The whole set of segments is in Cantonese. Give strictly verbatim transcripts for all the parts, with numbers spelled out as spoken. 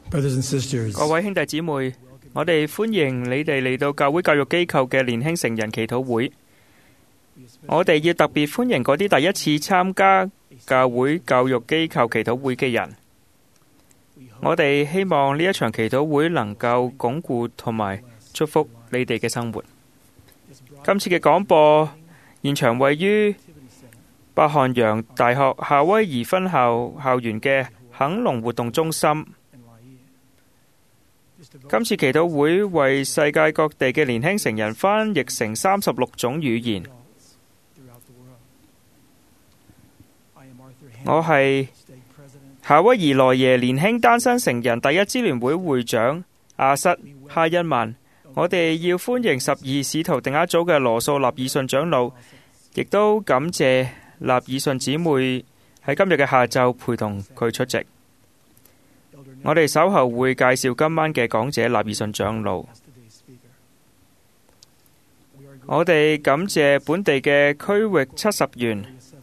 Brothers and sisters, 各位兄弟姊妹，我哋歡迎你哋嚟到教會教育機構嘅年輕成人祈禱會。我哋要特別歡迎嗰啲第一次參加教會教育機構祈禱會嘅人。我哋希望呢一場祈禱會能夠鞏固同埋祝福你哋嘅生活。今次嘅廣播現場位於伯漢洋大學夏威夷分校校園嘅肯隆活動中心。今次祈禱會為世界各地嘅年輕成人翻譯成三十六種語言。我係夏威夷萊耶年輕單身成人第一支聯會會長阿瑟哈恩曼。我哋要歡迎十二使徒定額組嘅羅素納爾遜長老，亦都感謝納爾遜姊妹喺今日嘅下晝陪同佢出席。我哋稍後會介紹今晚嘅講者納爾遜長老。我哋感謝本地嘅區域七十員、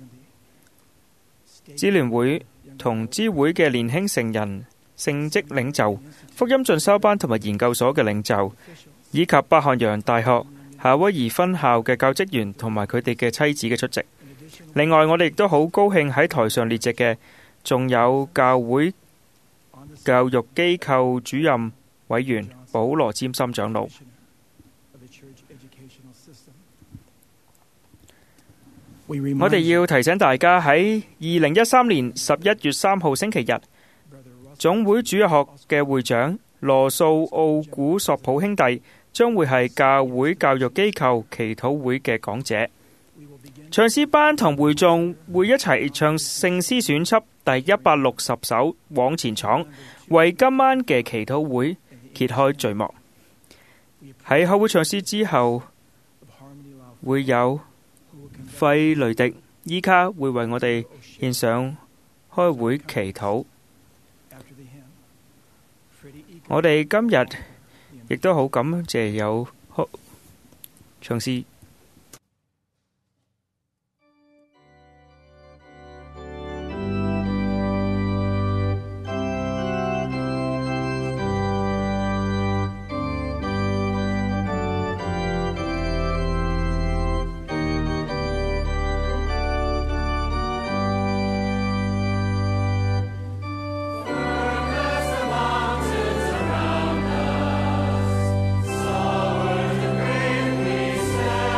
支聯會同支會嘅年輕成人、聖職領袖、福音進修班同埋研究所嘅領袖，以及伯漢洋大學夏威夷分校嘅教職員同埋佢哋嘅妻子嘅出席。另外，我哋亦都好高興喺台上列席嘅，仲有教會教育機構主任委員保羅占森長老。我哋要提醒大家喺二零一三年十一月三號星期日，總會主日學嘅會長羅素奧古索普兄弟將會係教會教育機構祈禱會嘅講者。唱詩班同會眾會一齊唱聖詩選輯第一百六十首往前闖，為今晚嘅祈禱會揭開序幕。喺開會唱詩之後，會有費雷迪伊卡會為我哋獻上開會祈禱。我哋今日亦都好感謝有唱詩。 Sovereign, the great we stand.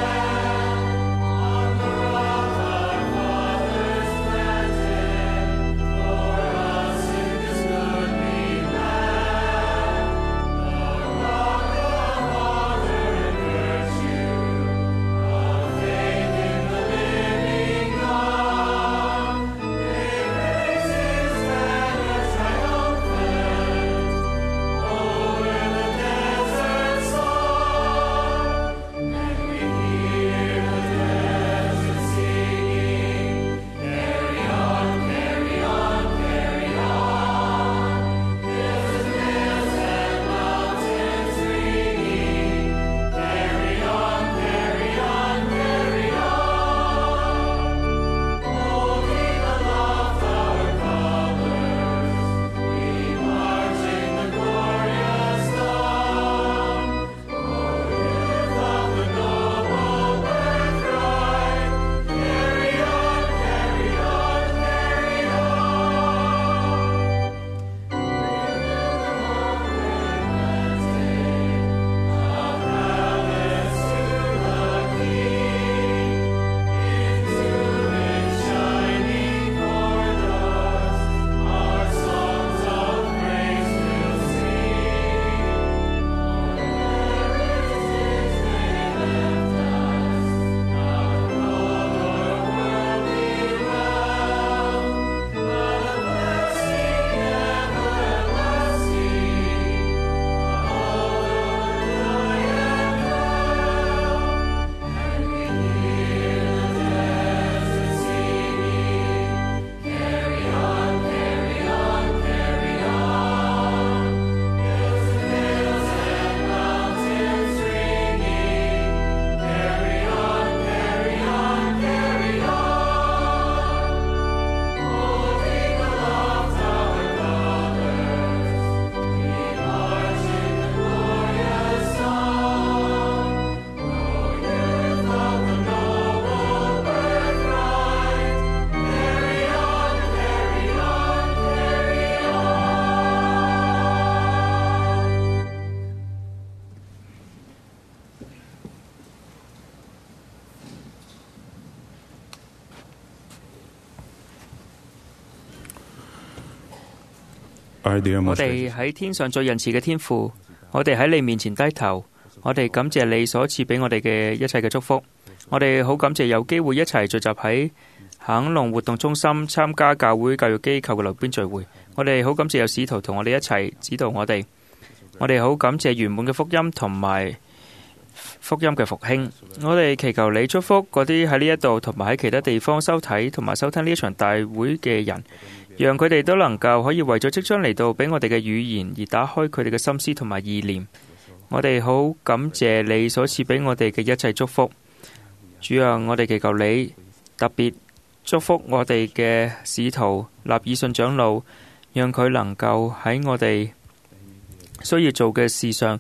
我哋喺天上最仁慈嘅天父，我哋喺你面前低頭，我哋感謝你所賜俾我哋嘅一切嘅祝福。我哋好感謝有機會一齊聚集喺肯隆活動中心參加教會教育機構嘅流邊聚會。我哋好感謝有使徒同我哋一齊指導我哋。我哋好感謝圓滿嘅福音同埋福音嘅復興。我哋祈求你祝福嗰啲喺呢一度同埋喺其他地方收睇同埋收聽呢一場大會嘅人，讓佢哋都能夠可以為咗即將嚟到俾我哋嘅語言而打開佢哋嘅心思同埋意念。我哋好感謝你所賜俾我哋嘅一切祝福。主啊，我哋祈求你特別祝福我哋嘅使徒納爾遜長老，讓佢能夠喺我哋需要做嘅事上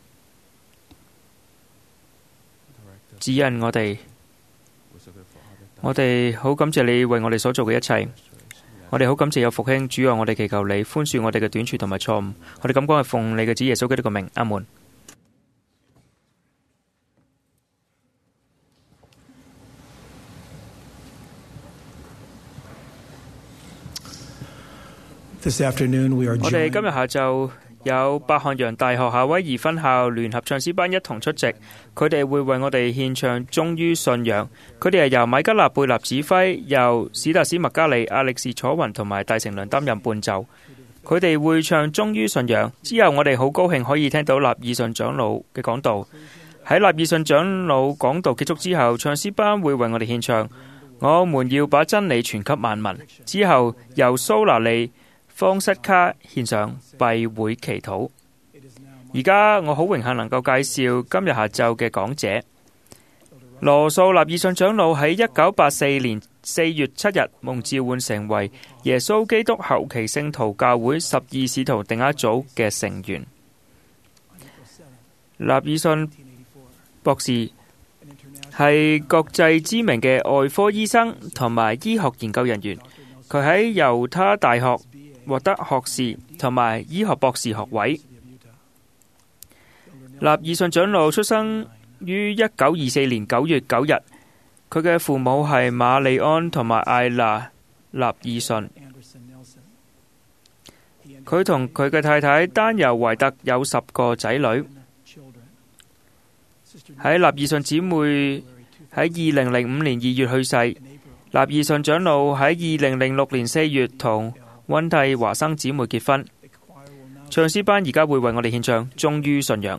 指引我哋。我哋好感謝你為我哋所做嘅一切。我哋好感謝有復興。主啊，我哋祈求你寬恕我哋嘅短處同埋錯誤。我哋咁講係奉你嘅子耶穌基督嘅名，阿門。我哋今日下晝有伯漢洋大學夏威夷分校聯合唱詩班一同出席，佢哋會為我哋獻唱《忠於信仰》。佢哋係由米加納貝納指揮，由史達斯麥加利、亞力士楚雲同埋大成良擔任伴奏。佢哋會唱《忠於信仰》之後，我哋好高興可以聽到納爾遜長老嘅講道。喺納爾遜長老講道結束之後，唱詩班會為我哋獻唱《我們要把真理傳給萬民》。之後由蘇拿利方瑟卡獻上閉會祈禱。而家我好榮幸能夠介紹今日下晝嘅講者羅素納爾遜長老。喺一九八四年四月七日蒙召喚成為耶穌基督後期聖徒教會十二使徒定額組嘅成員。納爾遜博士係國際知名嘅外科醫生同埋醫學研究人員，佢喺猶他大學獲得學士同埋醫學博士學位。納爾遜長老出生於一九二四年九月九日，佢嘅父母係瑪麗安同埋艾娜納爾遜。佢同佢嘅太太丹尤懷特有十個仔女。喺納爾遜姊妹喺二零零五年二月去世。納爾遜長老喺二零零六年四月同溫蒂華生姊妹結婚。唱詩班而家會為我哋獻唱《忠於信仰》。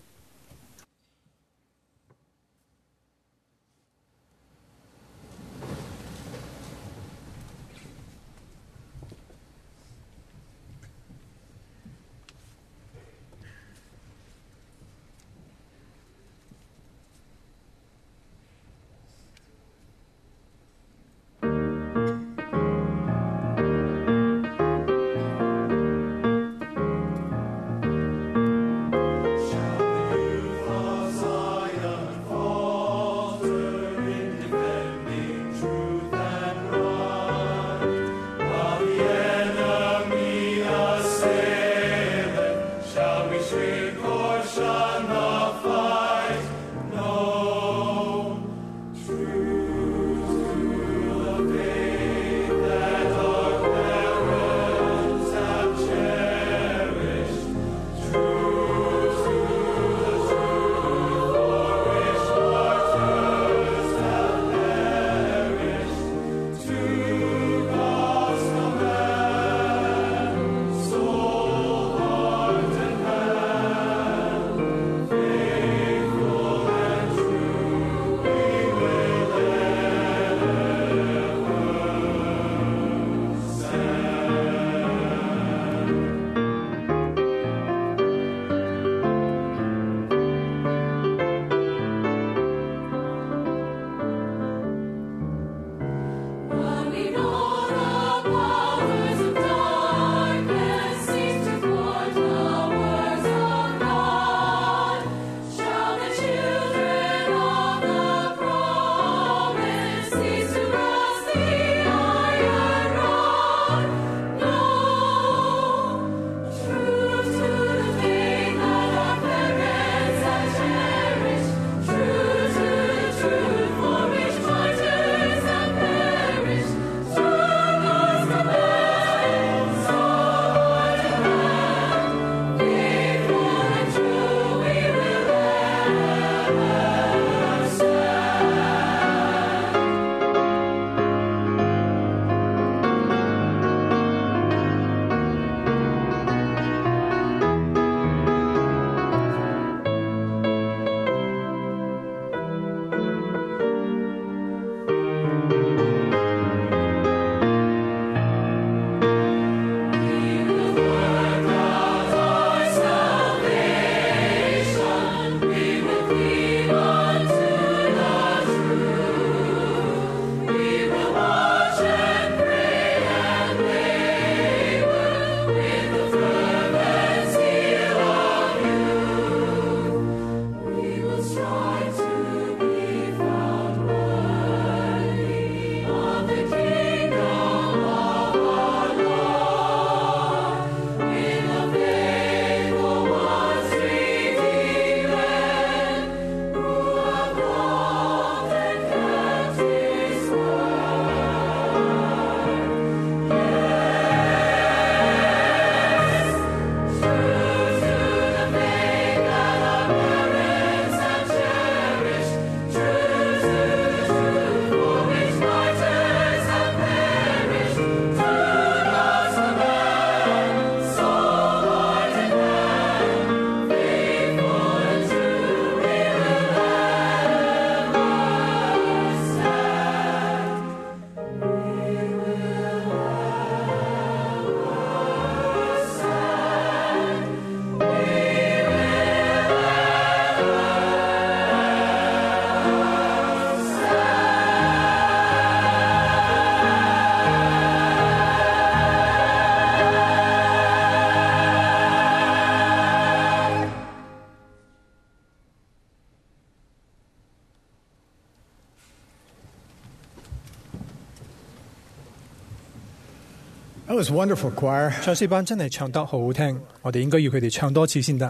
That was wonderful, choir. 唱詩班真係唱得好好聽，我哋應該要佢哋唱多次先得。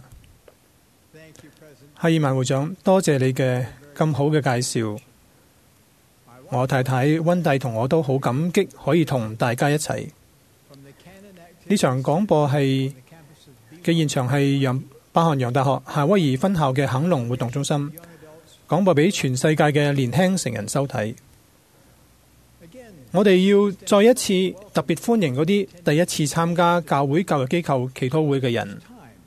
哈爾曼會長，多謝你嘅咁好嘅介紹。我太太溫蒂同我都好感激可以同大家一齊。呢場廣播係嘅現場係楊巴漢洋大學夏威夷分校嘅肯隆活動中心，廣播俾全世界嘅年輕成人收睇。我哋要再一次特別歡迎嗰啲第一次參加教會教育機構祈禱會嘅人。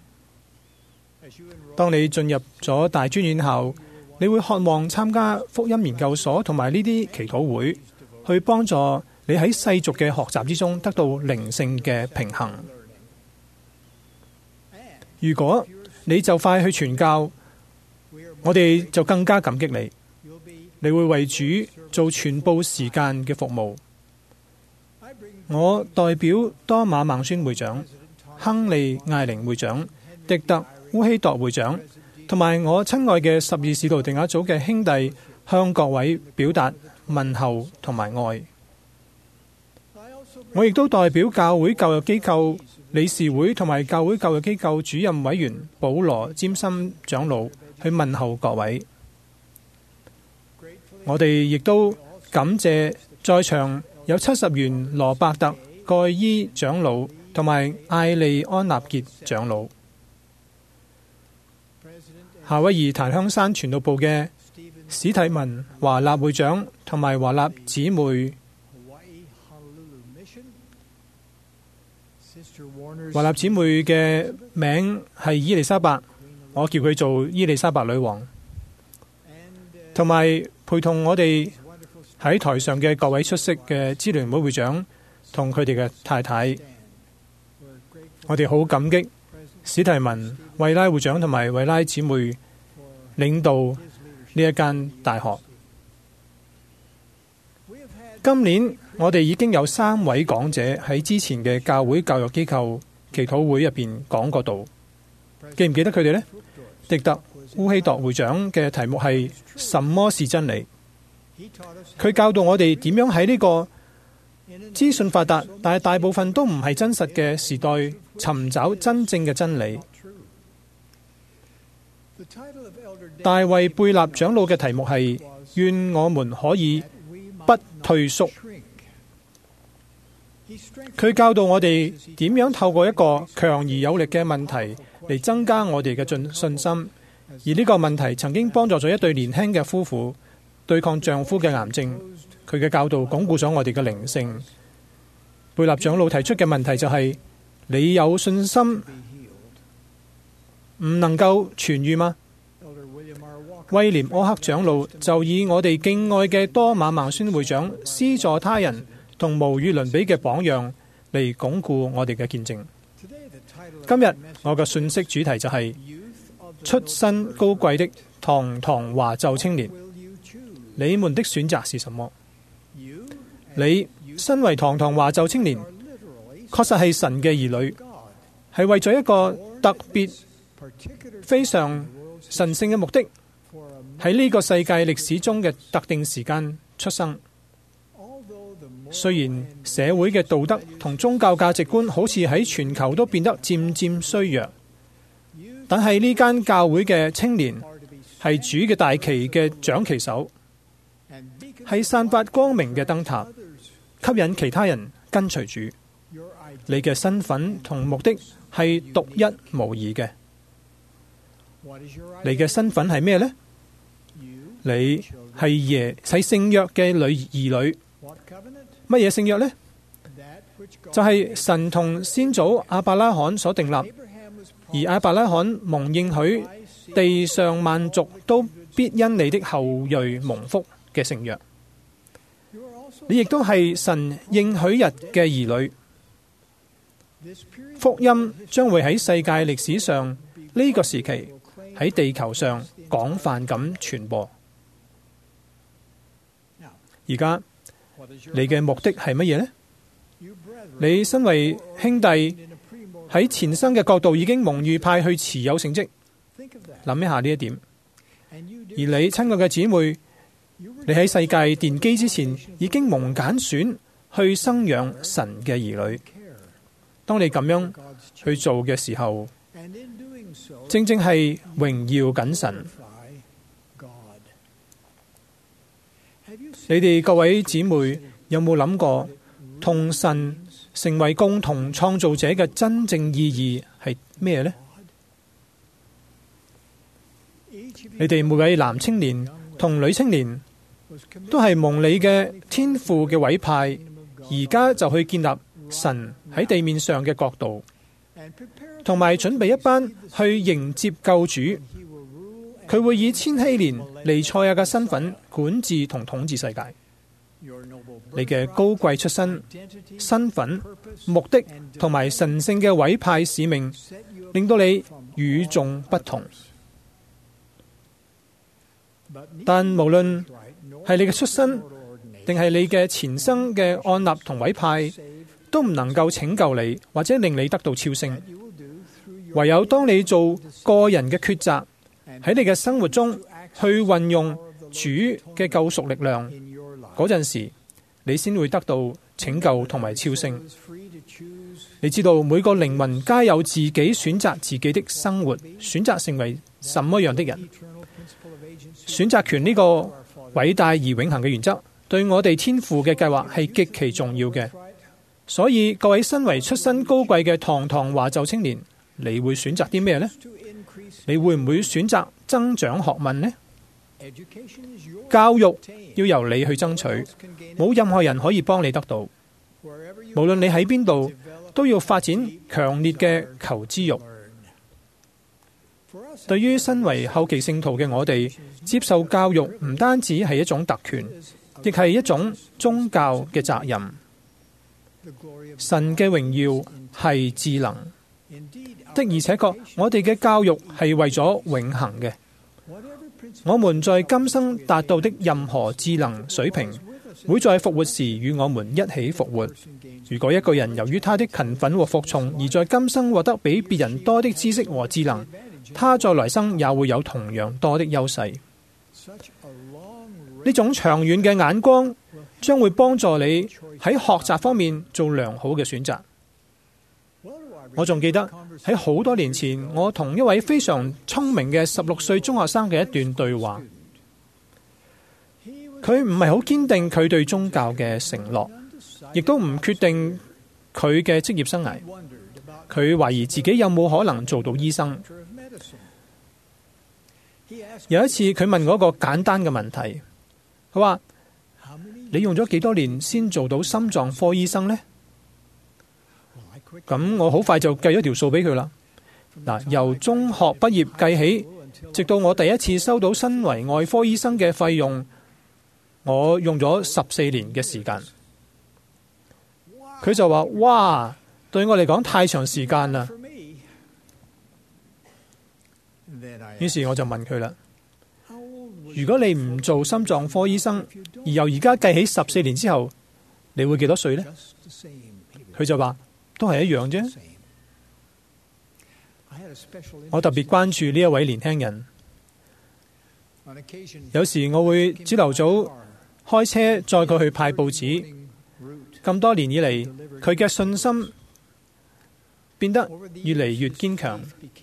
當你進入咗大專院校，你會渴望參加福音研究所同埋呢啲祈禱會，去幫助你喺世俗嘅學習之中得到靈性嘅平衡。如果你就快去傳教，我哋就更加感激你。你會為主做全部時間嘅服務。我代表多馬孟孫會長、亨利艾靈會長、迪特烏希鐸會長同埋我親愛嘅十二使徒定額組嘅兄弟，向各位表達問候同埋愛。我亦都代表教會教育機構理事會同埋教會教育機構主任委員保羅詹森長老去問候各位。我哋亦都感謝在場有七十元羅伯特蓋伊長老同埋艾利安納傑長老。夏威夷檀香山傳道部嘅史蒂文華納會長同埋華納姊妹，華納姊妹嘅名係伊麗莎白，我叫佢做伊麗莎白女王。同埋陪同我哋喺台上嘅各位出色嘅支聯會會長同佢哋嘅太太，我哋好感激史提文、惠拉會長同埋惠拉姊妹領導呢一間大學。今年我哋已經有三位講者喺之前嘅教會教育機構祈禱會入邊講過道，記唔記得佢哋呢？迪特烏希鐸會長嘅題目係什麼是真理？佢教導我哋點樣喺呢個資訊發達，但係大部分都唔係真實嘅時代，尋找真正嘅真理。大衛貝納長老嘅題目係願我們可以不退縮。佢教導我哋點樣透過一個強而有力嘅問題嚟增加我哋嘅信信心，而呢個問題曾經幫助咗一對年輕嘅夫婦對抗丈夫嘅癌症。佢嘅教導鞏固咗我哋嘅靈性。貝納長老提出嘅問題就係：你有信心唔能夠痊癒嗎？威廉柯克長老就以我哋敬愛嘅多馬孟孫會長施助他人同無與倫比嘅榜樣嚟鞏固我哋嘅見證。今日我嘅信息主題就係、是、出身高貴的堂堂華胄青年，你們的選擇是什麼？你身為堂堂華胄青年，確實係神嘅兒女，係為咗一個特別非常神聖嘅目的，喺呢個世界歷史中嘅特定時間出生。雖然社會嘅道德同宗教價值觀好似喺全球都變得漸漸衰弱，但係呢間教會嘅青年係主嘅大旗嘅掌旗手，係散發光明嘅燈塔，吸引其他人跟隨主。你嘅身份同目的係獨一無二嘅。你嘅身份係咩呢？你係耶係聖約嘅女兒女。乜嘢聖約呢？就係、是、神同先祖亞伯拉罕所訂立，而亞伯拉罕蒙應許地上萬族都必因你的後裔蒙福嘅聖約。你亦都係神應許日嘅兒女。福音將會喺世界歷史上呢個時期喺地球上廣泛咁傳播。而家你嘅目的係乜嘢呢？你身為兄弟喺前生嘅角度已經蒙預派去持有聖職，諗一下呢一點。而你親愛嘅姊妹，你喺世界奠基之前已經蒙揀選去生養神嘅兒女。 當你咁樣去做嘅時候，正正係榮耀緊神。你哋各位姊妹有冇諗過，同神成為共同創造者嘅真正意義係咩呢？你哋每位男青年同女青年都係蒙你嘅天父嘅委派，而家就去建立神喺地面上嘅國度，同埋準備一班去迎接救主。佢會以千禧年彌賽亞嘅身份管治同統治世界。你嘅高貴出身、身份、目的同埋神聖嘅委派使命，令到你與眾不同。但無論係你嘅出身，定係你嘅前生嘅按立同委派，都唔能夠拯救你，或者令你得到超升。唯有當你做個人嘅抉擇，喺你嘅生活中去運用主嘅救贖力量，嗰陣時你先會得到拯救同埋超升。你知道每個靈魂皆有自己選擇自己的生活，選擇成為什麼樣的人。選擇權呢個偉大而永恆嘅原則，對我哋天父嘅計劃係極其重要嘅。所以各位身為出身高貴嘅堂堂華胄青年，你會選擇啲咩呢？你會唔會選擇增長學問呢？教育要由你去爭取，冇任何人可以幫你得到。無論你喺邊度，都要發展強烈嘅求知欲。對於身為後期聖徒嘅我哋，接受教育唔單止係一種特權，亦係一種宗教嘅責任。神嘅榮耀係智能的，而且確我哋嘅教育係為咗永恆嘅。我們在今生達到的任何智能水平，會在復活時與我們一起復活。如果一個人由於他的勤奮和服從，而在今生獲得比別人多的知識和智能，他在來生也會有同樣多的優勢。呢種長遠嘅眼光將會幫助你喺學習方面做良好嘅選擇。我仲記得喺好多年前，我同一位非常聰明嘅十六歲中學生嘅一段對話。佢唔係好堅定佢對宗教嘅承諾，亦都唔決定佢嘅職業生涯。佢懷疑自己有冇可能做到醫生。有一次佢問我一個簡單嘅問題，佢話：你用咗幾多年先做到心臟科醫生呢？咁我好快就計咗條數俾佢啦。嗱，由中學畢業計起，直到我第一次收到身為外科醫生嘅費用，我用咗十四年嘅時間。佢就話：哇，對我嚟講太長時間啦。於是我就問佢啦：如果你唔做心臟科醫生，而由而家計起十四年之後，你會幾多歲呢？佢就話：都係一樣啫。我特別關注呢一位年輕人。有時我會朝頭早開車載佢去派報紙。咁多年以嚟，佢嘅信心變得越嚟越堅強。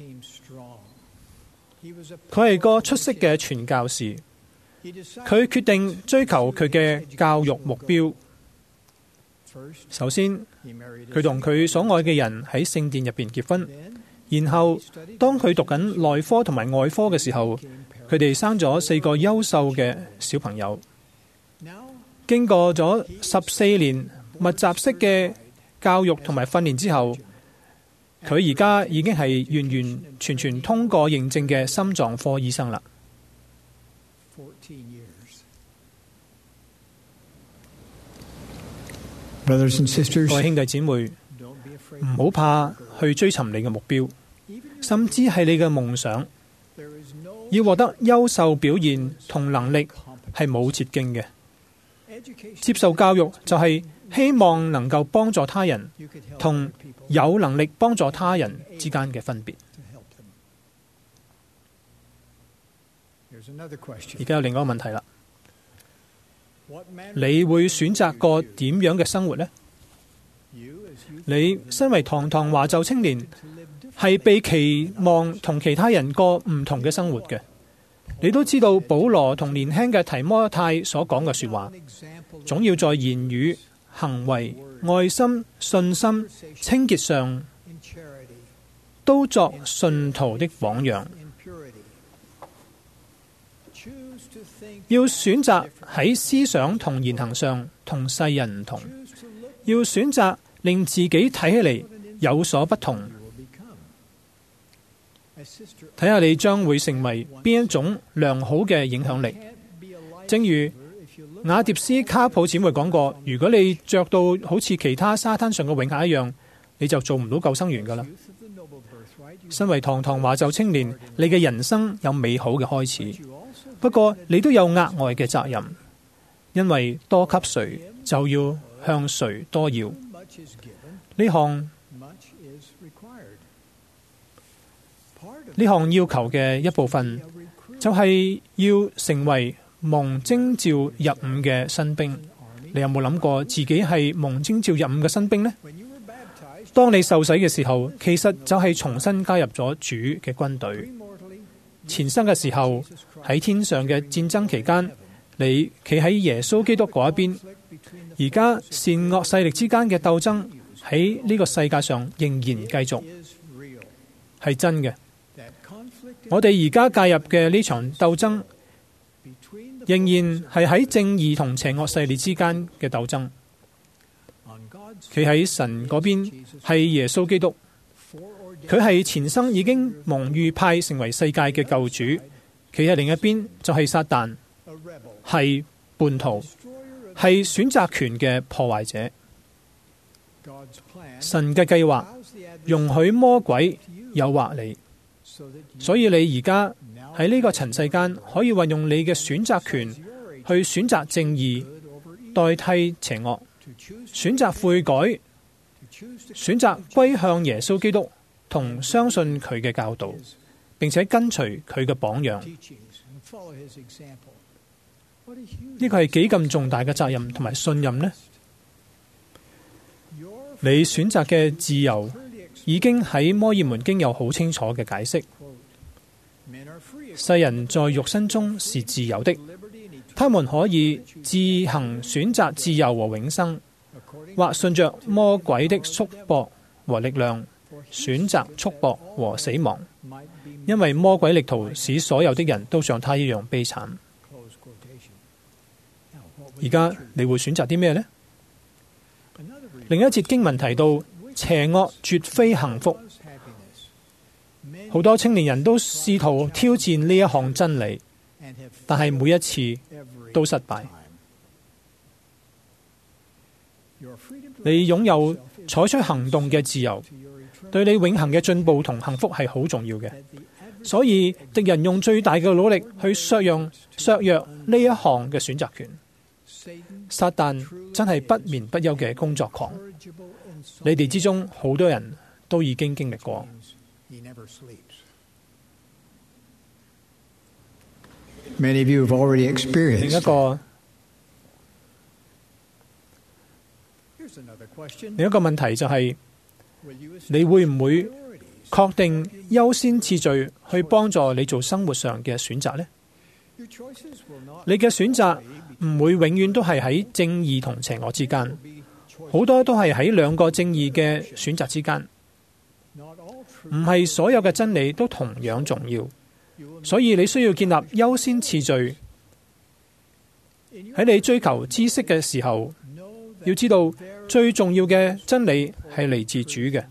佢係個出色嘅傳教士。佢決定追求佢嘅教育目標。首先，佢同佢所愛嘅人喺聖殿入邊結婚。然後，當佢讀緊內科同埋外科嘅時候，佢哋生咗四個優秀嘅小朋友。經過咗十四年密集式嘅教育同埋訓練之後，佢而家已經係完完全全通過認證嘅心臟科醫生啦。各位兄弟姊妹，唔好怕去追尋你嘅目標，甚至係你嘅夢想。要獲得優秀表現同能力係冇捷徑嘅。接受教育就係希望能夠幫助他人，同有能力幫助他人之間嘅分別。而家有另外一個問題啦，你會選擇過點樣嘅生活呢？ 你身為堂堂華袖青年，係被期望同其他人過唔同嘅生活嘅。你都知道保羅同年輕嘅提摩太所講嘅說話，總要在言語、行為、愛心、信心、清潔上都作信徒的榜樣。要選擇喺思想同言行上同世人唔同，要選擇令自己睇起嚟有所不同。睇下你將會成為邊一種良好嘅影響力。正如雅碟斯卡普姊妹講過，如果你着到好似其他沙灘上嘅泳客一樣，你就做唔到救生員噶啦。身為堂堂華袖青年，你嘅人生有美好嘅開始，不過你都有額外嘅責任，因為多給誰就要向誰多要。呢項呢項要求嘅一部分，就係要成為蒙徵召入伍嘅新兵。你有冇諗過自己係蒙徵召入伍嘅新兵呢？當你受洗嘅時候，其實就係重新加入咗主嘅軍隊。前生嘅時候，喺天上嘅戰爭期間，你企喺耶穌基督嗰一邊。而家善惡勢力之間嘅鬥爭喺呢個世界上仍然繼續，係真嘅。我哋而家介入嘅呢場鬥爭，仍然係喺正義同邪惡勢力之間嘅鬥爭。企喺神嗰邊係耶穌基督，佢係前生已經蒙預派成為世界嘅救主。企喺另一邊就係撒旦，係叛徒，係選擇權嘅破壞者。神嘅計劃容許魔鬼誘惑你，所以你而家喺呢個塵世間可以運用你嘅選擇權去選擇正義，代替邪惡，選擇悔改，選擇歸向耶穌基督同相信佢嘅教導，並且跟隨佢嘅榜樣。呢個係幾咁重大嘅責任同埋信任呢？你選擇嘅自由已經喺摩爾門經有好清楚嘅解釋。世人在肉身中是自由的，他們可以自行選擇自由和永生，或順着魔鬼的束縛和力量選擇束縛和死亡，因為魔鬼力圖使所有的人都像他一樣悲慘。而家你會選擇啲咩呢？另一節經文提到，邪惡絕非幸福。好多青年人都試圖挑戰呢一項真理，但係每一次都失敗。你擁有採取行動嘅自由，對你永恆嘅進步同幸福係好重要嘅。所以敵人用最大嘅努力去削弱削弱呢一項嘅選擇權。撒旦真係不眠不休嘅工作狂，你哋之中好多人都已經經歷過。 Many of you have already 另一 experienced. 個另一個問題就係，你會唔會確定優先次序去幫助你做生活上嘅選擇呢？你嘅選擇唔會永遠都係喺正義同邪惡之間，好多都係喺兩個正義嘅選擇之間。唔係所有嘅真理都同樣重要，所以你需要建立優先次序。喺你追求知識嘅時候，要知道最重要嘅真理係嚟自主嘅。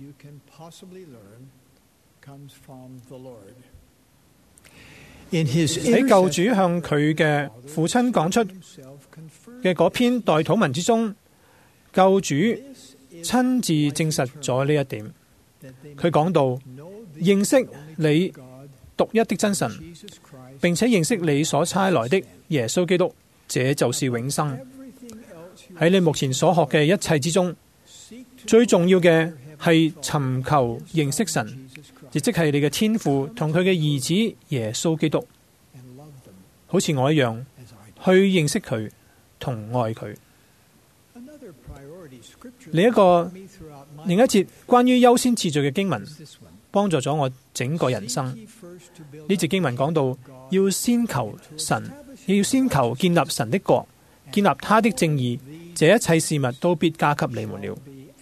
喺救主向佢嘅父親講出嘅嗰篇代禱文之中，救主親自證實咗呢一點。佢講到，認識你獨一的真神，並且認識你所差來的耶穌基督，這就是永生。喺你目前所學嘅一切之中，最重要嘅係尋求認識神，亦即係你嘅天父同佢嘅兒子耶穌基督，好似我一樣去認識佢同愛佢。 另一個另一節關於優先次序嘅經文，幫助咗我整個人生。呢節經文講到，要先求神，要先求建立神的國，建立他的正義，這一切事物都必加給你們了。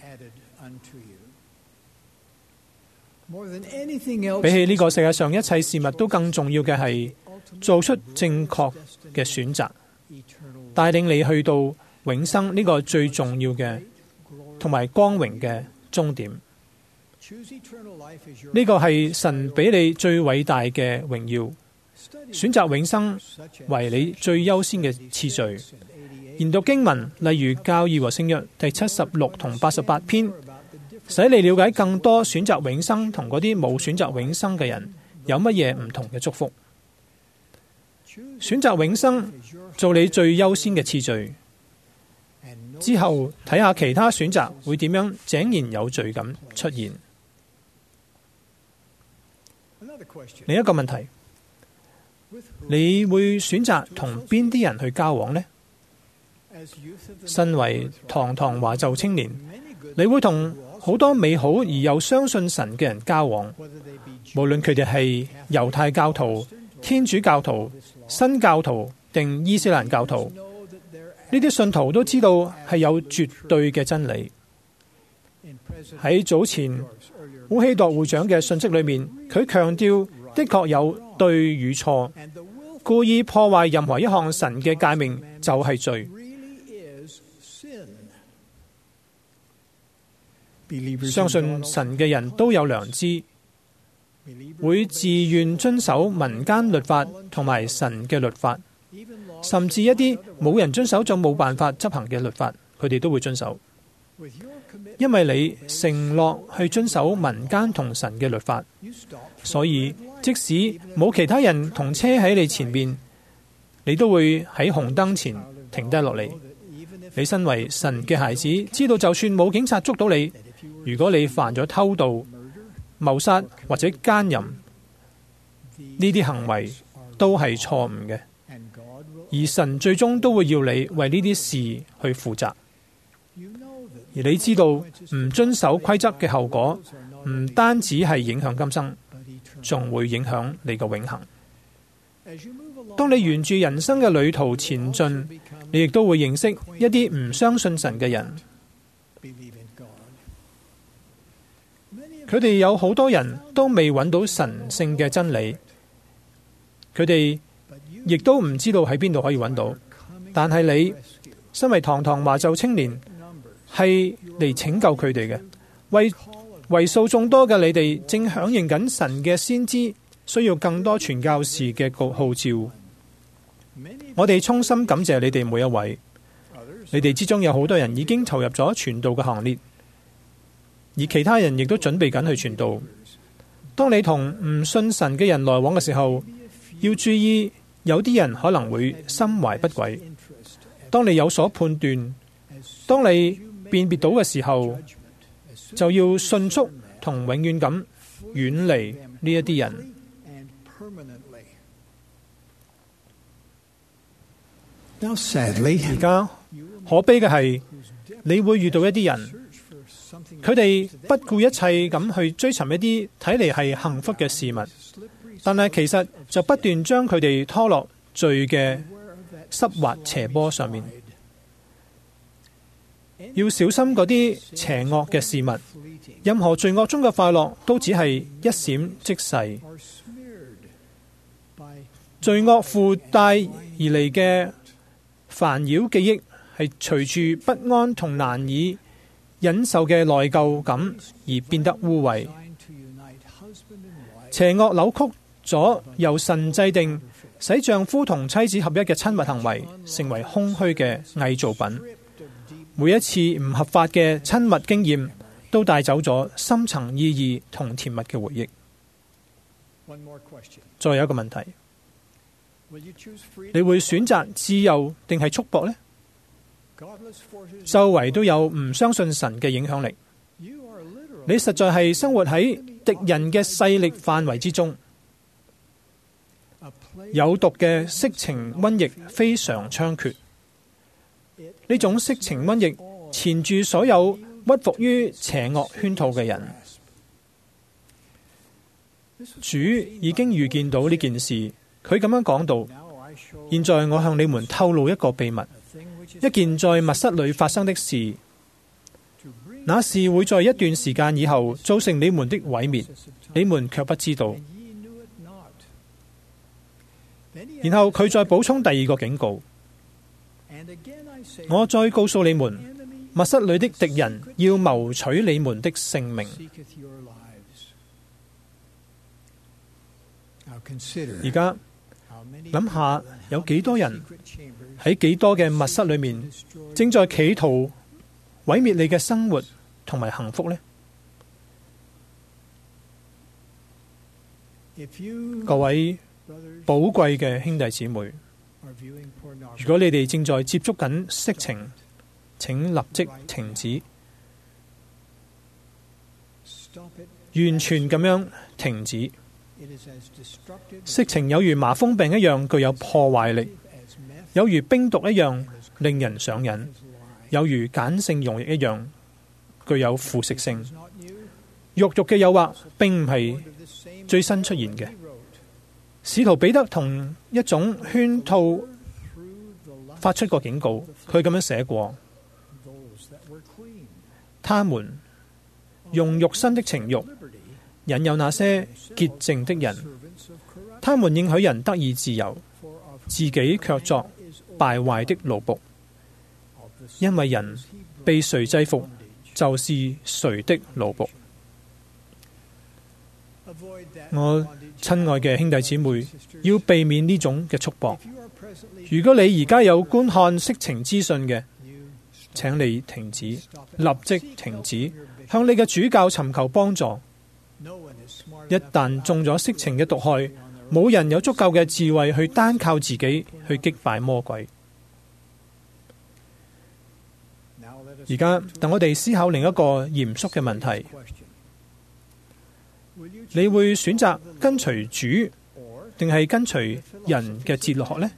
比起呢個世界上一切事物都更重要嘅係做出正確嘅選擇，帶領你去到永生呢個最重要嘅同埋光榮嘅終點。呢個係神俾你最偉大嘅榮耀，選擇永生為你最優先嘅次序。研讀經文，例如教義和聖約第七十六同八十八篇，使你了解更多選擇永生同嗰啲冇選擇永生嘅人有乜嘢唔同嘅祝福。選擇永生做你最優先嘅次序，之後睇下其他選擇會點樣井然有序咁出現。另一個問題，你會選擇同邊啲人去交往呢？身為堂堂華就青年，你會同好多美好而又相信神嘅人交往，無論佢哋係猶太教徒、天主教徒、新教徒定伊斯蘭教徒，呢啲信徒都知道係有絕對嘅真理。喺早前烏希鐸會長嘅信息裏面，佢強調的確有對與錯，故意破壞任何一項神嘅誡命就係罪。相信神嘅人都有良知，會自願遵守民間律法同埋神嘅律法，甚至一啲冇人遵守就冇辦法執行嘅律法，佢哋都會遵守。因為你承諾去遵守民間同神嘅律法，所以即使冇其他人同車喺你前面，你都會喺紅燈前停低落嚟。你身為神嘅孩子，知道就算冇警察捉到你，如果你犯咗偷盜、謀殺或者奸淫，呢啲行為都係錯誤嘅，而神最終都會要你為呢啲事去負責。而你知道唔遵守規則嘅後果，唔單止係影響今生，仲會影響你嘅永恆。當你沿住人生嘅旅途前進，你亦都會認識一啲唔相信神嘅人。佢哋有好多人都未揾到神聖嘅真理，佢哋亦都唔知道喺邊度可以揾到。但係你身為堂堂華就青年，係嚟拯救佢哋嘅。為為數眾多嘅你哋正響應緊神嘅先知，需要更多傳教士嘅號召。我哋衷心感謝你哋每一位。你哋之中有好多人已經投入咗傳道嘅行列，而其他人亦都準備緊去傳道。當你同唔信神嘅人來往嘅時候，要注意有啲人可能會心懷不軌。當你有所判斷，當你辨別到嘅時候，就要迅速同永遠咁遠離呢一啲人。而家可悲嘅係，你會遇到一啲人，佢哋不顧一切咁去追尋一啲睇嚟係幸福嘅事物，但係其實就不斷將佢哋拖落罪嘅濕滑斜坡上面。要小心嗰啲邪惡嘅事物，任何罪惡中嘅快樂都只係一閃即逝。罪惡附帶而嚟嘅煩擾記憶，係隨住不安同難以忍受嘅內疚感而變得污穢。邪惡扭曲咗由神制定使丈夫同妻子合一嘅親密行為，成為空虛嘅偽造品。每一次唔合法嘅親密經驗，都帶走咗深層意義同甜蜜嘅回憶。再有一個問題，你會選擇自由定係束縛呢？周圍都有唔相信神嘅影響力，你實在係生活喺敵人嘅勢力範圍之中。有毒嘅色情瘟疫非常猖獗， 呢種色情瘟疫纏住所有屈服於邪惡圈套嘅人。主已經預見到呢件事，佢咁樣講道：現在我向你們透露一個秘密，一件在密室裏發生的事，那事會在一段時間以後造成你們的毀滅，你們卻不知道。然後佢再補充第二個警告：我再告訴你們，密室裏的敵人要謀取你們的性命。而家諗下，有幾多人喺幾多嘅密室裏面，正在企圖毀滅你嘅生活同埋幸福呢？各位寶貴嘅兄弟姊妹，如果你哋正在接觸緊色情，請立即停止，完全咁樣停止。色情有如麻風病一樣具有破壞力，有如冰毒一樣令人上癮，有如鹼性溶液一樣具有腐蝕性。肉慾嘅誘惑並唔係最新出現嘅。使徒彼得同一種圈套發出個警告，佢咁樣寫過：他們用肉身的情慾引誘那些潔淨的人，他們應許人得以自由，自己卻作敗壞的奴僕，因為人被誰制服，就是誰的奴僕。我親愛嘅兄弟姊妹，要避免呢種嘅束縛。如果你而家有觀看色情資訊嘅，請你停止，立即停止，向你嘅主教尋求幫助。一旦中咗色情嘅毒害，冇人有足夠嘅智慧去單靠自己去擊敗魔鬼。而家等我哋思考另一個嚴肅嘅問題：你會選擇跟隨主，定係跟隨人嘅哲學呢？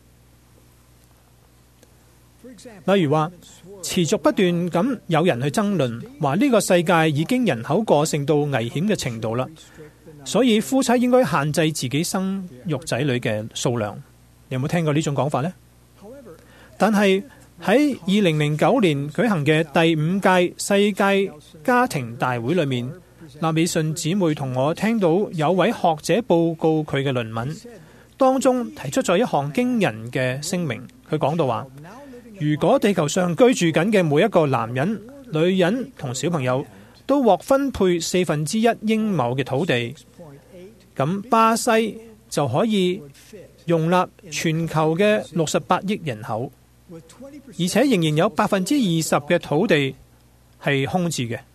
例如話，持續不斷咁有人去爭論，話呢個世界已經人口過剩到危險嘅程度啦，所以夫妻應該限制自己生育仔女嘅數量。你有冇聽過呢種講法呢？但係喺二零零九年舉行嘅第五屆世界家庭大會裏面，納美遜姊妹同我聽到有位學者報告佢嘅論文，當中提出咗一項驚人嘅聲明。佢講到話，如果地球上居住緊嘅每一個男人、女人同小朋友都獲分配四分之一英畝嘅土地，咁巴西就可以容納全球嘅六十八億人口，而且仍然有百分之二十嘅土地係空置嘅。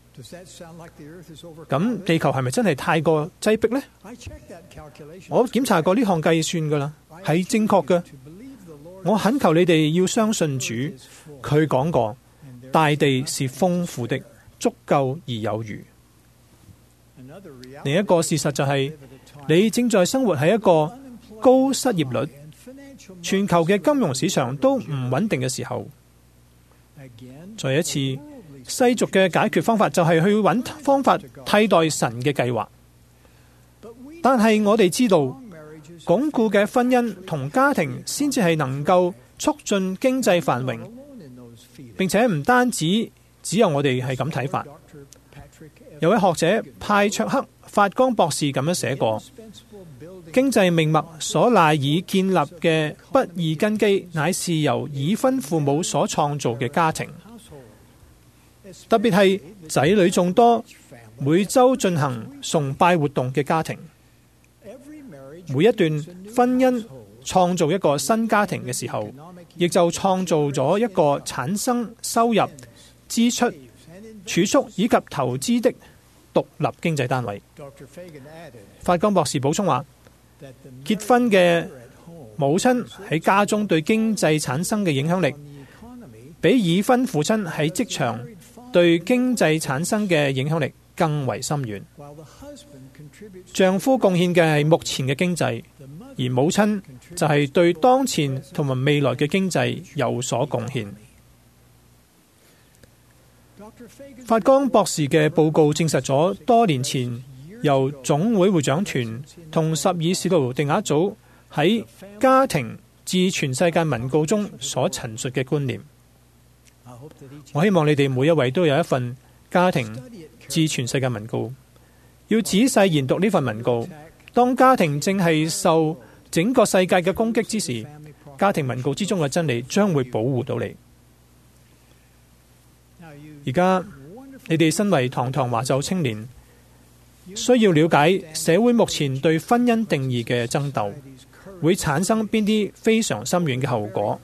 咁地球係咪真係太過擠迫呢？我檢查過呢項計算噶啦，係正確嘅。我懇求你哋要相信主，佢講過，大地是豐富的，足夠而有餘。另一個事實就係，你正在生活喺一個高失業率、全球嘅金融市場都唔穩定嘅時候。再一次，世俗嘅解決方法就係去揾方法替代神嘅計劃。但係我哋知道，鞏固嘅婚姻同家庭先至係能夠促進經濟繁榮，並且唔單止只有我哋係咁睇法。有位學者派卓克法岡博士咁樣寫過：經濟命脈所賴以建立嘅不義根基，乃是由已婚父母所創造嘅家庭，特別係仔女眾多、每週進行崇拜活動嘅家庭。每一段婚姻創造一個新家庭嘅時候，亦就創造咗一個產生收入、支出、儲蓄以及投資的獨立經濟單位。法岡博士補充話，結婚嘅母親喺家中對經濟產生嘅影響力，比已婚父親喺職場對經濟產生嘅影響力更為深遠。丈夫貢獻嘅係目前嘅經濟，而母親就係對當前同埋未來嘅經濟有所貢獻。 法岡博士嘅報告證實咗多年前由總會會長團同十二使徒定額組喺家庭致全世界文告中所陳述嘅觀念。我希望你哋每一位都有一份家庭致全世界文告，要仔細研讀呢份文告。當家庭正係受整個世界嘅攻擊之時，家庭文告之中嘅真理將會保護到你。而家你哋身為堂堂華袖青年，需要了解社會目前對婚姻定義嘅爭鬥會產生邊啲非常深遠嘅後果。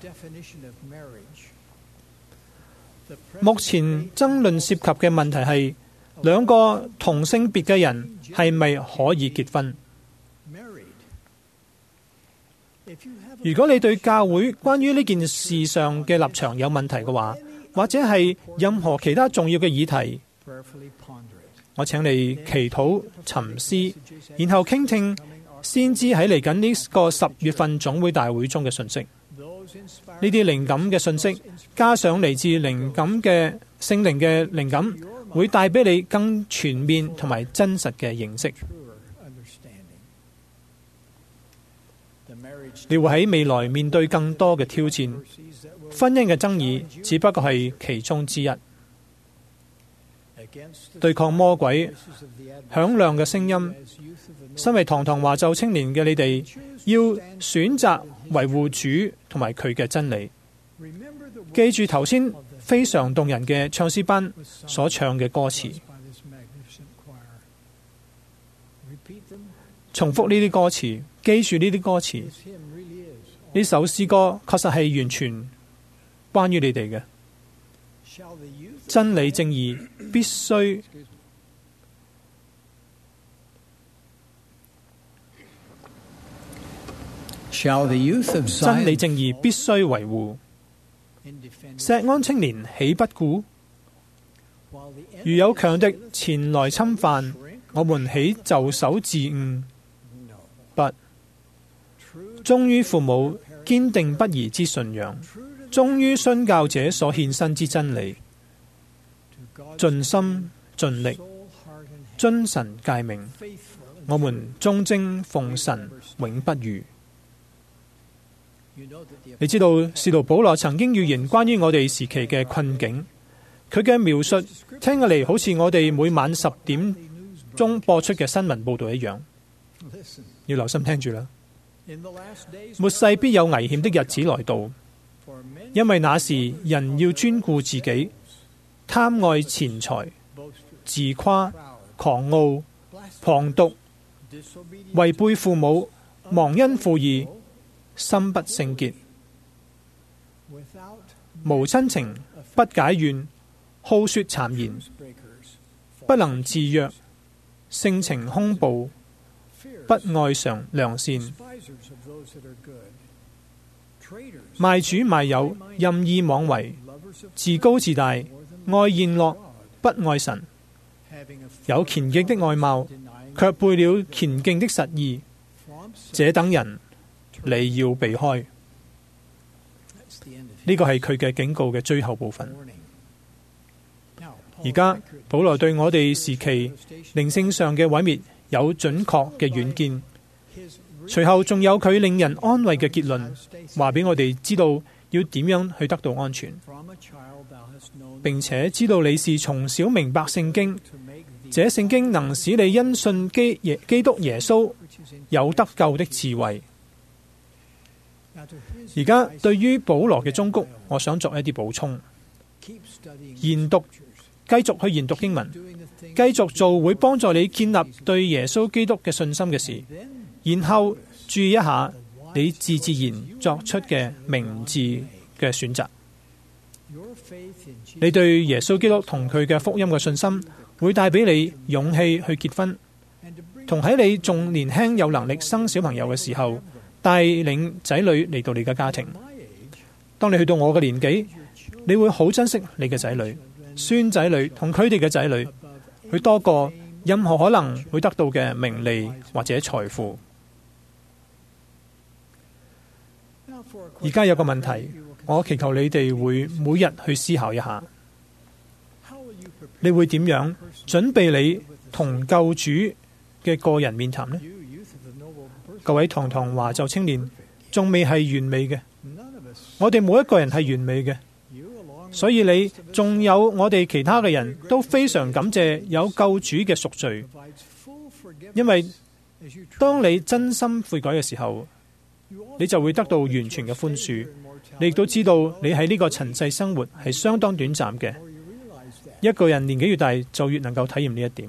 目前爭論涉及嘅問題係兩個同性別嘅人係咪可以結婚？如果你對教會關於呢件事上嘅立場有問題嘅話，或者係任何其他重要嘅議題，我請你祈禱沉思，然後傾聽先知喺嚟緊呢個十月份總會大會中嘅信息。呢啲靈感嘅信息，加上嚟自靈感嘅聖靈嘅靈感，會帶俾你更全面同埋真實嘅認識。你會喺未來面對更多嘅挑戰，婚姻嘅爭議只不過係其中之一。對抗魔鬼響亮嘅聲音，身為堂堂華袖青年嘅你哋，要選擇維護主同埋佢嘅真理。記住頭先非常動人嘅唱詩班所唱嘅歌詞，重複呢啲歌詞，記住呢啲歌詞。呢首詩歌確實係完全關於你哋嘅。真理正義必須真理正義必須維護。錫安青年豈不顧？如有強敵前來侵犯，我們豈袖手自誤？不，忠於父母堅定不移之信仰，忠於殉教者所獻身之真理，盡心盡力遵神誡命，我們忠貞奉神永不渝。你知道使徒保羅曾經預言關於我哋時期嘅困境，佢嘅描述聽起嚟好似我哋每晚十點鐘播出嘅新聞報道一樣。要留心聽住啦。末世必有危險的日子來到，因為那時人要專顧自己，貪愛錢財，自誇、狂傲、謗讟，違背父母，忘恩負義，心不聖潔，無親情，不解怨，好說讒言，不能自約，性情兇暴，不愛常良善，賣主賣友，任意妄為，自高自大，愛宴樂，不愛神，有虔敬的外貌，卻背了虔敬的實意，這等人你要避開。呢個係佢嘅警告嘅最後部分。而家保羅對我哋時期靈性上嘅毀滅有準確嘅遠見，隨後仲有佢令人安慰嘅結論，話俾我哋知道要點樣去得到安全，並且知道你是從小明白聖經，這聖經能使你因信基耶基督耶穌有得救的智慧。而家對於保羅嘅忠告，我想作一啲補充。研讀，繼續去研讀經文，繼續做會幫助你建立對耶穌基督嘅信心嘅事，然後注意一下你自自然作出嘅明智嘅選擇。你對耶穌基督同佢嘅福音嘅信心，會帶俾你勇氣去結婚，同喺你仲年輕有能力生小朋友嘅時候，帶領仔女嚟到你嘅家庭。當你去到我嘅年紀，你會好珍惜你嘅仔女、孫仔女同佢哋嘅仔女，去多過任何可能會得到嘅名利或者財富。而家有個問題，我祈求你哋會每日去思考一下， 你會點樣準備你同救主嘅個人面談呢？各位堂堂華就青年，仲未係完美嘅，我哋冇一個人係完美嘅，所以你仲有我哋其他嘅人都非常感謝有救主嘅贖罪，因為當你真心悔改嘅時候，你就會得到完全嘅寬恕。你亦都知道你喺呢個塵世生活係相當短暫嘅。一個人年紀越大，就越能夠體驗呢一點。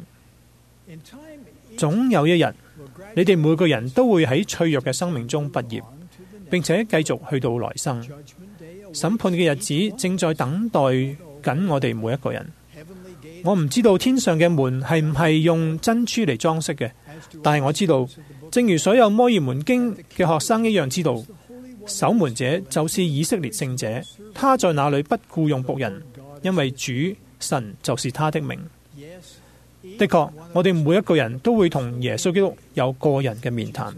總有一日，你哋每個人都會喺脆弱嘅生命中畢業，並且繼續去到來生。審判嘅日子正在等待緊我哋每一個人。我唔知道天上嘅門係唔係用珍珠嚟裝飾嘅，但係我知道，正如所有摩爾門經嘅學生一樣知道，守門者就是以色列聖者，他在那裏不僱用僕人，因為主神就是他的名。的確，我哋每一個人都會同耶穌基督有個人嘅面談。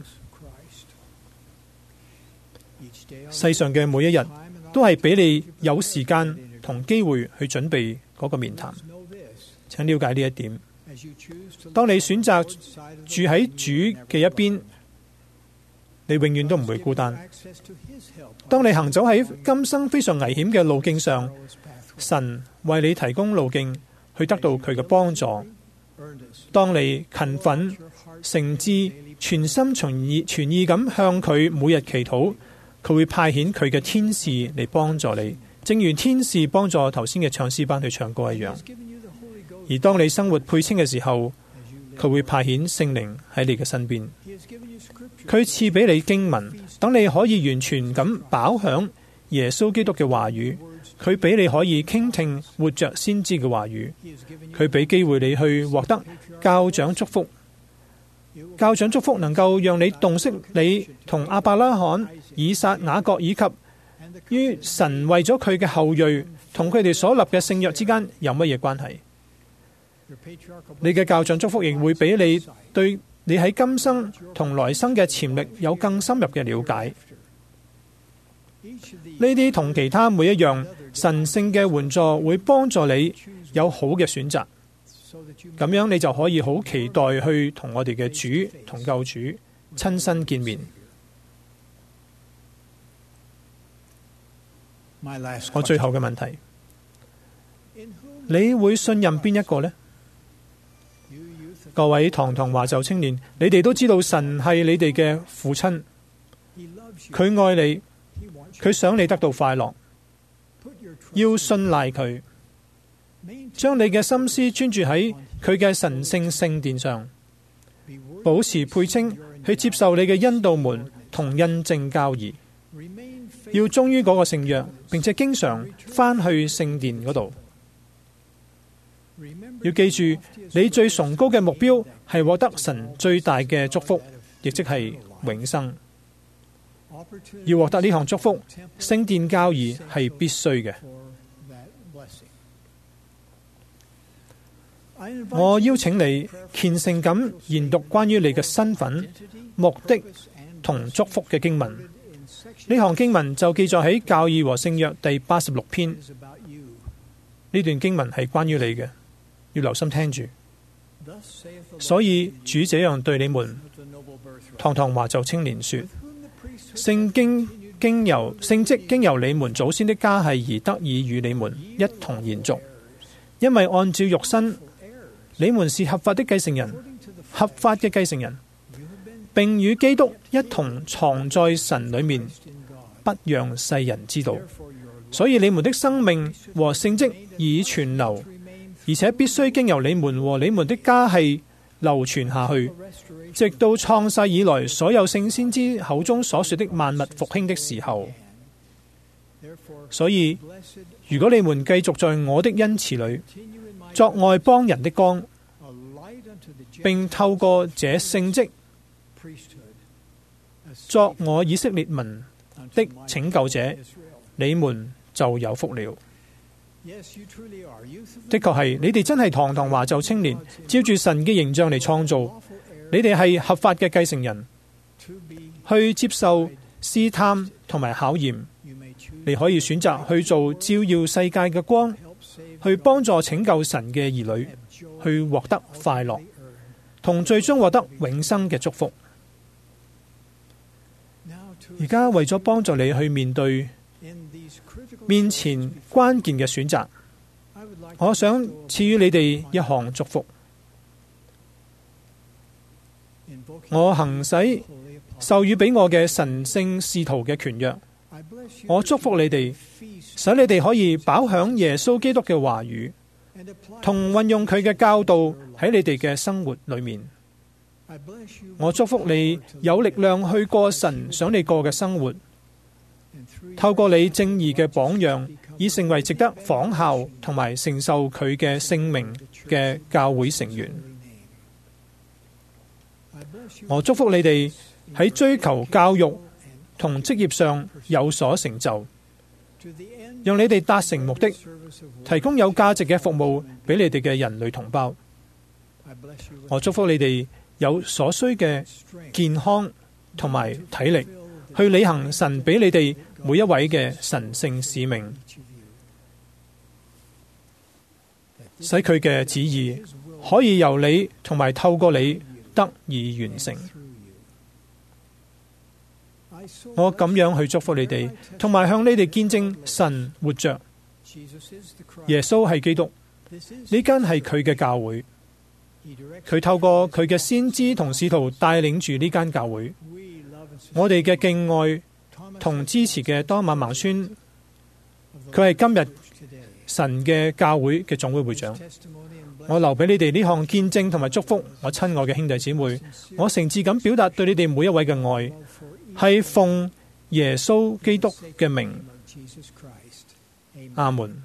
世上嘅每一日都係俾你有時間同機會去準備嗰個面談。請了解呢一點。當你選擇住喺主嘅一邊，你永遠都唔會孤單。當你行走喺今生非常危險嘅路徑上，神為你提供路徑去得到佢嘅幫助。當你勤奮、誠摯、全心全意、全意咁向佢每日祈禱，佢會派遣佢嘅天使嚟幫助你，正如天使幫助頭先嘅唱詩班去唱歌一樣。而當你生活配稱嘅時候，佢會派遣聖靈喺你嘅身邊。佢賜俾你經文，等你可以完全咁飽享耶穌基督嘅話語。佢俾你可以傾聽活着先知嘅話語。佢俾機會你去獲得教長祝福。教長祝福能夠讓你洞悉你同亞伯拉罕、以撒、雅各以及於神為咗佢嘅後裔同佢哋所立嘅聖約之間有乜嘢關係。你嘅教長祝福亦會俾你對你喺今生同來生嘅潛力有更深入嘅了解。呢啲同其他每一樣神聖嘅援助會幫助你有好嘅選擇，咁樣你就可以好期待去同我哋嘅主同救主親身見面。我最後嘅問題，你會信任邊一個呢？各位堂堂華就青年，你哋都知道神係你哋嘅父親，佢愛你，佢想你得到快樂，要信賴佢，將你嘅心思專注喺佢嘅神聖聖殿上，保持配稱，去接受你嘅恩道門同印證教義，要忠於嗰個聖約，並且經常返去聖殿嗰度。要記住，你最崇高嘅目標係獲得神最大嘅祝福，亦即係永生。要獲得呢項祝福，聖殿教義係必須嘅。我邀請你虔誠咁研讀關於你嘅身份、目的同祝福嘅經文。呢項經文就記載喺教義和聖約第八十六篇。呢段經文係關於你嘅。要留心聽住，所以主這樣對你們堂堂華就青年說：聖經經由聖職經由你們祖先的家系而得以與你們一同延續，因為按照肉身，你們是合法的繼承人，合法嘅繼承人，並與基督一同藏在神裏面，不讓世人知道。所以你們的生命和聖職已存留。而且必須經由你們和你們的家系流傳下去，直到創世以來所有聖先知口中所說的萬物復興的時候。所以，如果你們繼續在我的恩慈裏作外邦人的光，並透過這聖職作我以色列民的拯救者，你們就有福了。的確係，你哋真係堂堂華就青年，照住神嘅形象嚟創造。你哋係合法嘅繼承人，去接受試探同埋考驗。你可以選擇去做照耀世界嘅光， 去幫助拯救神嘅兒女，去獲得快樂，同最終獲得永生嘅祝福。而家為咗幫助你去面對面前關鍵嘅選擇，我想賜予你哋一項祝福。我行使授予俾我嘅神聖使徒嘅權約，我祝福你哋，使你哋可以飽享耶穌基督嘅話語，同運用佢嘅教導喺你哋嘅生活裏面。我祝福你有力量去過神想你過嘅生活，透過你正義嘅榜樣，以成為值得仿效同埋承受佢嘅聖名嘅教會成員。我祝福你哋喺追求教育同職業上有所成就，讓你哋達成目的，提供有價值嘅服務俾你哋嘅人類同胞。我祝福你哋有所需嘅健康同埋體力，去履行神俾你哋每一位嘅神聖使命，使佢嘅旨意可以由你同埋透過你得以完成。我咁樣去祝福你哋，同埋向你哋見證神活着。耶穌係基督，呢間係佢嘅教會。佢透過佢嘅先知同使徒帶領住呢間教會。我哋嘅敬愛同支持嘅多馬孟孫，佢係今日神嘅教會嘅總會會長。我留俾你哋呢項見證同埋祝福，我親愛嘅兄弟姊妹，我誠摯咁表達對你哋每一位嘅愛，係奉耶穌基督嘅名。阿門。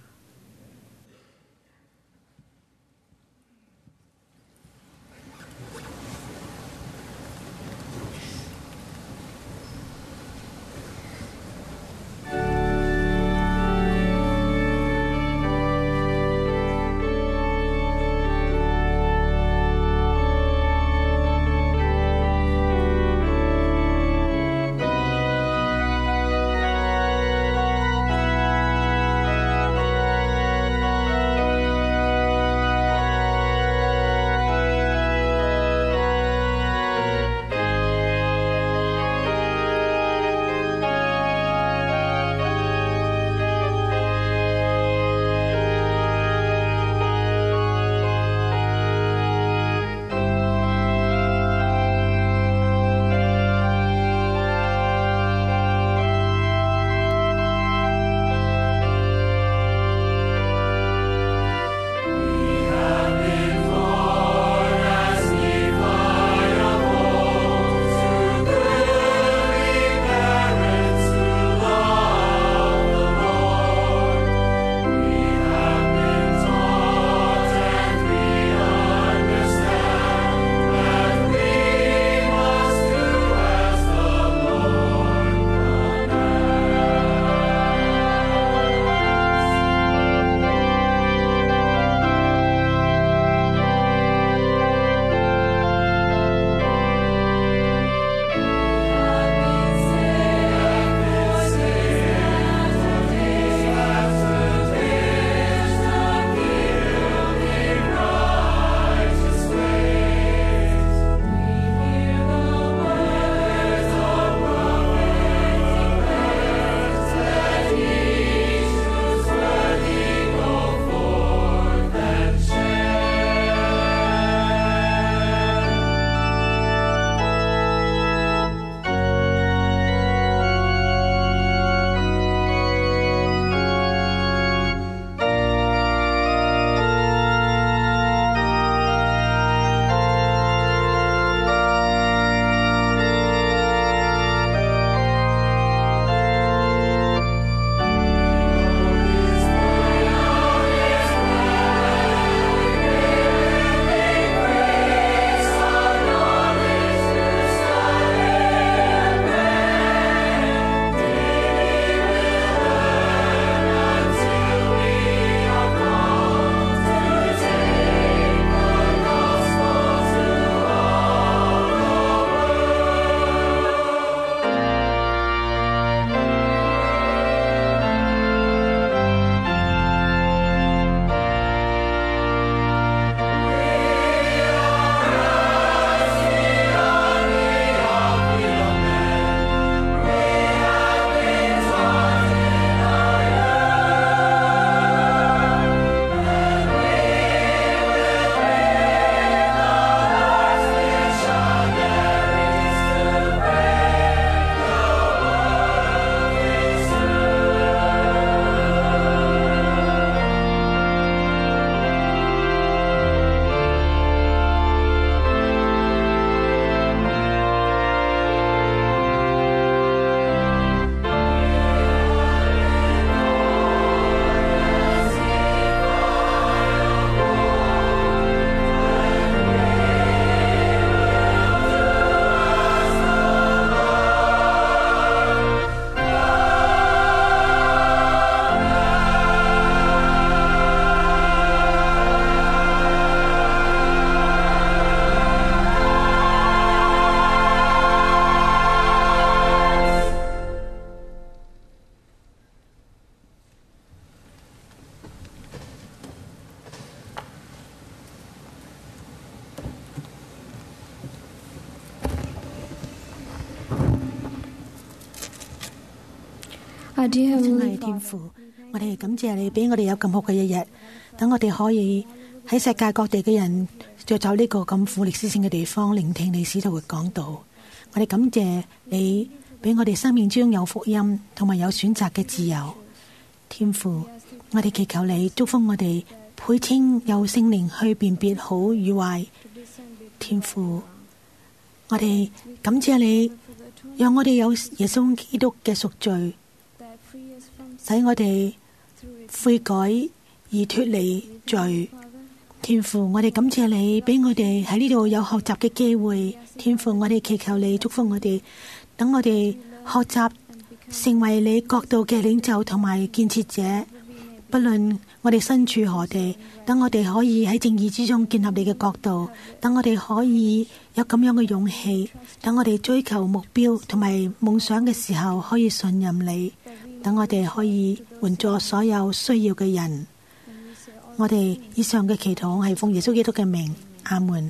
親愛天父，我哋感謝你俾我哋有咁好嘅一日，等我哋可以喺世界各地嘅人再走呢個咁富歷史性嘅地方，聆聽你使徒嘅講道。我哋感謝你俾我哋生命中有福音同埋有選擇嘅自由。天父，我哋祈求你祝福我哋倍添有聖靈去辨別好與壞。天父，我哋感謝你讓我哋有耶穌基督嘅贖罪，使我哋悔改而脫離罪。天父，我哋感謝你俾我哋喺呢度有學習嘅機會。天父，我哋祈求你祝福我哋，等我哋學習成為你國度嘅領袖同埋建設者，不論我哋身處何地，等我哋可以喺正義之中建立你嘅國度，等我哋可以有咁樣嘅勇氣，等我哋追求目標同埋夢想嘅時候可以信任你，等我哋可以援助所有需要嘅人。我哋以上嘅祈禱係奉耶穌基督嘅名，阿門。